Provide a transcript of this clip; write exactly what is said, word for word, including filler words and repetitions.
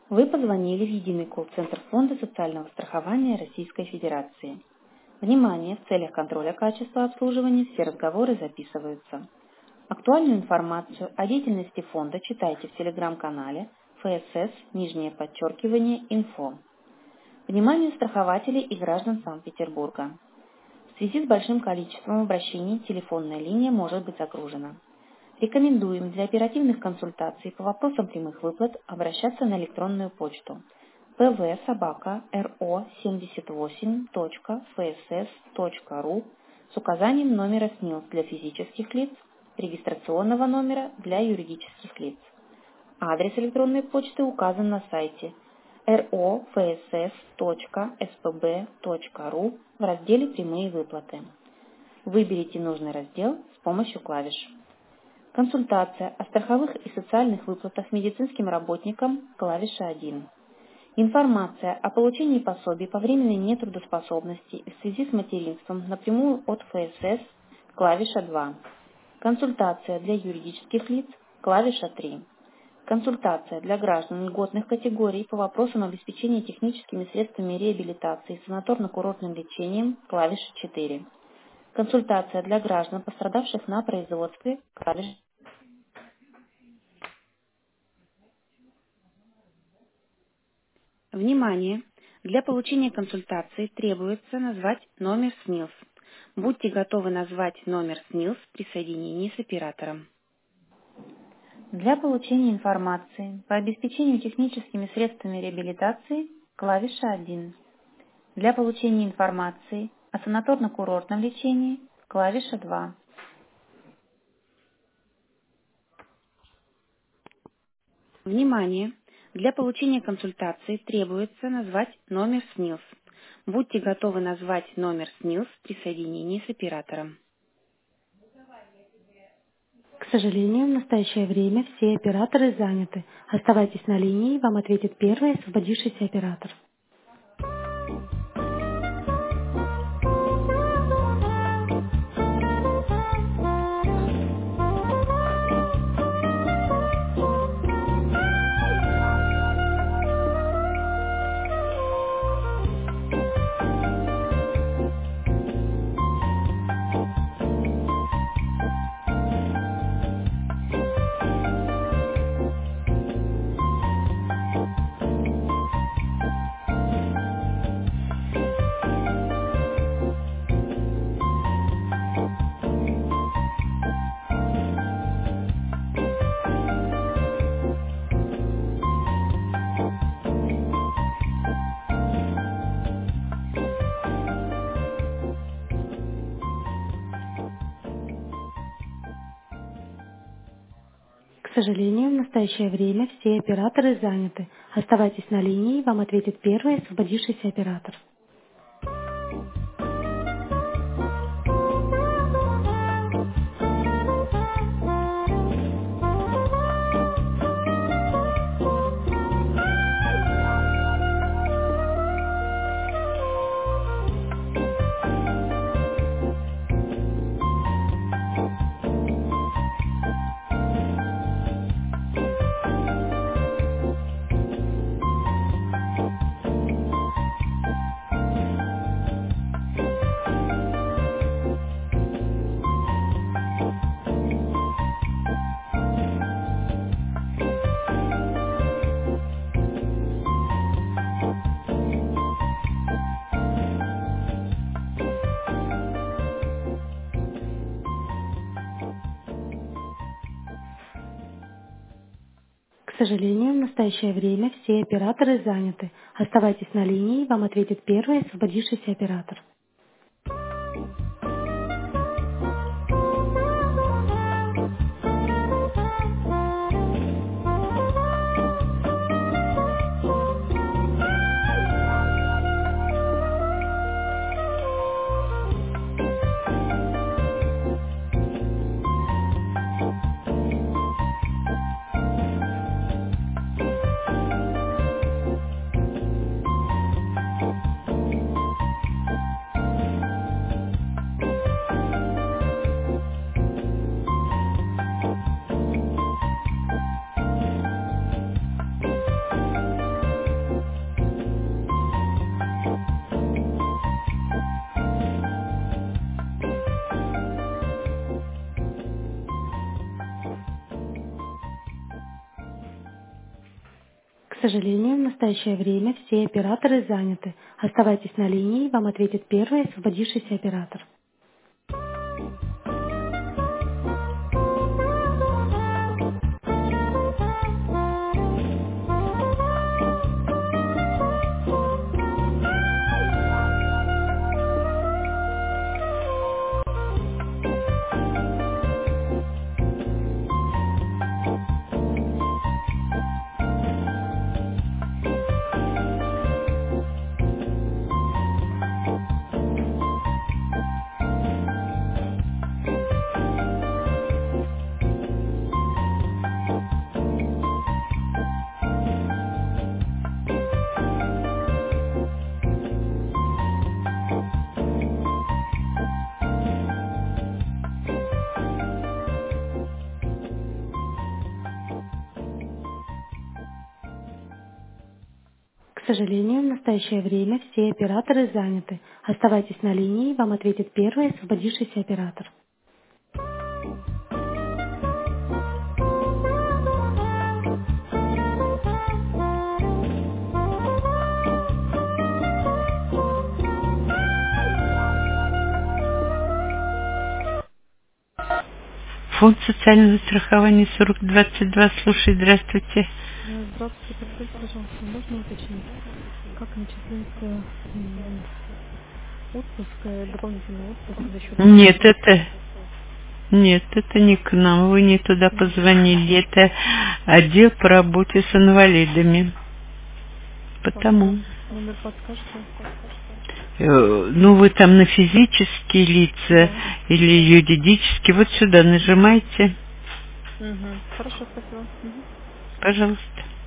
Вы позвонили в единый колл-центр Фонда социального страхования Российской Федерации. Внимание! В целях контроля качества обслуживания все разговоры записываются. Актуальную информацию о деятельности фонда читайте в телеграм-канале эф эс эс, нижнее подчеркивание, инфо. Вниманию страхователей и граждан Санкт-Петербурга. В связи с большим количеством обращений телефонная линия может быть загружена. Рекомендуем для оперативных консультаций по вопросам прямых выплат обращаться на электронную почту пэ вэ собака эр о семьдесят восемь точка эф эс эс точка ру с указанием номера СНИЛС для физических лиц, регистрационного номера для юридических лиц. Адрес электронной почты указан на сайте эр о эф эс эс точка эс пэ бэ точка ру в разделе «Прямые выплаты». Выберите нужный раздел с помощью клавиш. Консультация о страховых и социальных выплатах медицинским работникам – клавиша один. Информация о получении пособий по временной нетрудоспособности в связи с материнством напрямую от эф эс эс – клавиша два. Консультация для юридических лиц – клавиша три. Консультация для граждан льготных категорий по вопросам обеспечения техническими средствами реабилитации и санаторно-курортным лечением – клавиша четыре. Консультация для граждан, пострадавших на производстве – клавиша. Внимание! Для получения консультации требуется назвать номер СНИЛС. Будьте готовы назвать номер СНИЛС при соединении с оператором. Для получения информации по обеспечению техническими средствами реабилитации – клавиша один. Для получения информации о санаторно-курортном лечении – клавиша два. Внимание! Для получения консультации требуется назвать номер СНИЛС. Будьте готовы назвать номер СНИЛС при соединении с оператором. К сожалению, в настоящее время все операторы заняты. Оставайтесь на линии, вам ответит первый освободившийся оператор. К сожалению, в настоящее время все операторы заняты. Оставайтесь на линии, вам ответит первый освободившийся оператор. К сожалению, в настоящее время все операторы заняты. Оставайтесь на линии, вам ответит первый освободившийся оператор. К сожалению, в настоящее время все операторы заняты. Оставайтесь на линии, вам ответит первый освободившийся оператор. К сожалению, в настоящее время все операторы заняты. Оставайтесь на линии, вам ответит первый освободившийся оператор. Фонд социального страхования сорок двадцать два. Слушай, здравствуйте. Э, Здравствуйте, подскажите, пожалуйста, можно уточнить, как начисляется м, отпуск, э, дополнительный отпуск за счет... Нет, это... Нет, это не к нам. Вы не туда позвонили. Это отдел по работе с инвалидами. Потому... Номер подскажете? Э, Ну, вы там на физические лица Да. или юридические. Вот сюда нажимайте. Угу. Хорошо, спасибо. Мгм. Пожалуйста.